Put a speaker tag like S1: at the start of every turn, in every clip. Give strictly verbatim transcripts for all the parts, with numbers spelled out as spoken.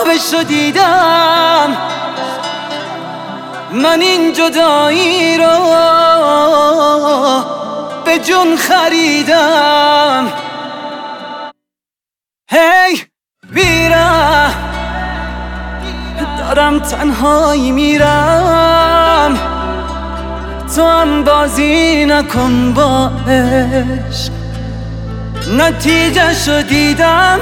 S1: خوابشو دیدم، من این جدایی رو به جون خریدم. هی بیرم، دارم تنهایی میرم، تو هم بازی نکن با عشق. نتیجه شو دیدم،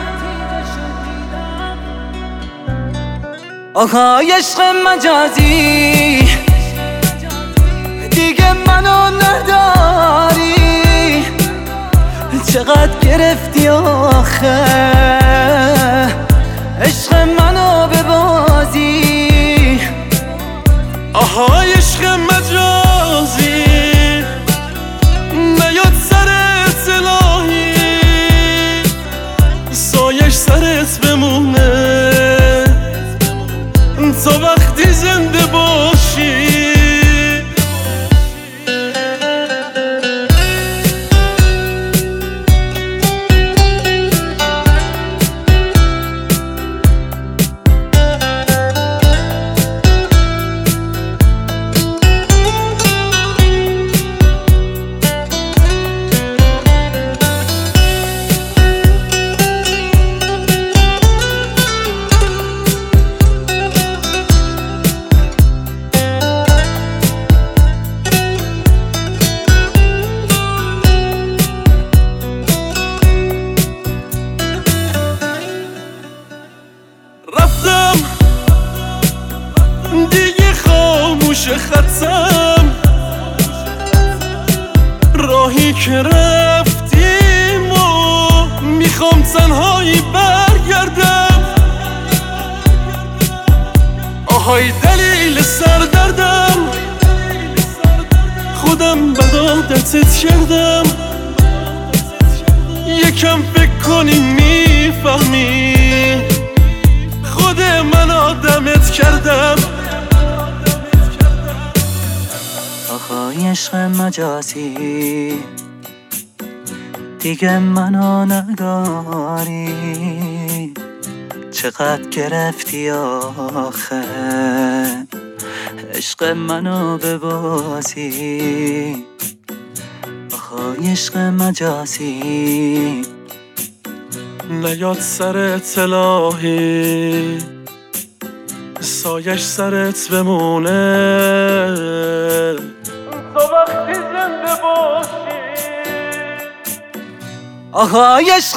S1: آهای عشق مجازی، دیگه منو نداری. چقدر گرفتی آخه عشق منو به بازی.
S2: آهای عشق مجازی، نیاد سرت الهی، سایش سرت بمونه تو وقتی زنده باشی. رفتم دیگه خاموش خطم، راهی که رفتیم و میخوام تنهایی برگردم. آهای دلیل سردردم، خودم بد عادتت کردم. یکم فکر کنی میفهمی خود من آدمت کردم.
S1: آهای عشق مجازی، دیگه منو نداری. چقدر گرفتی آخه عشق منو به بازی. آهای عشق مجازی،
S2: نیاد سرت الهی، سایش سرت بمونه تو وقتی زنده باشی.
S1: آهای عشق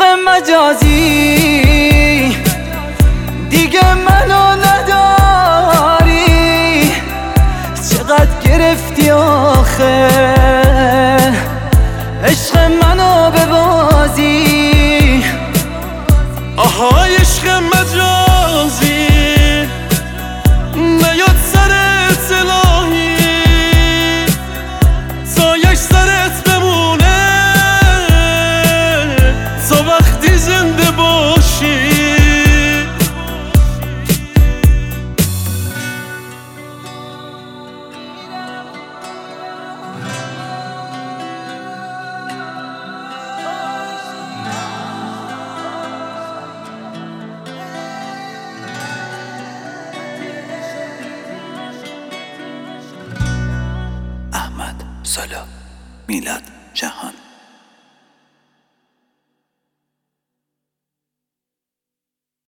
S1: مجازی، دیگه منو نداری. چقدر گرفتی آخه عشق منو به بازی.
S2: آهای عشق مجازی، نیاد سرت الهی، سایش سرت بمونه تو وقتی زنده باشی.
S1: احمد سالا، میلاد جهان.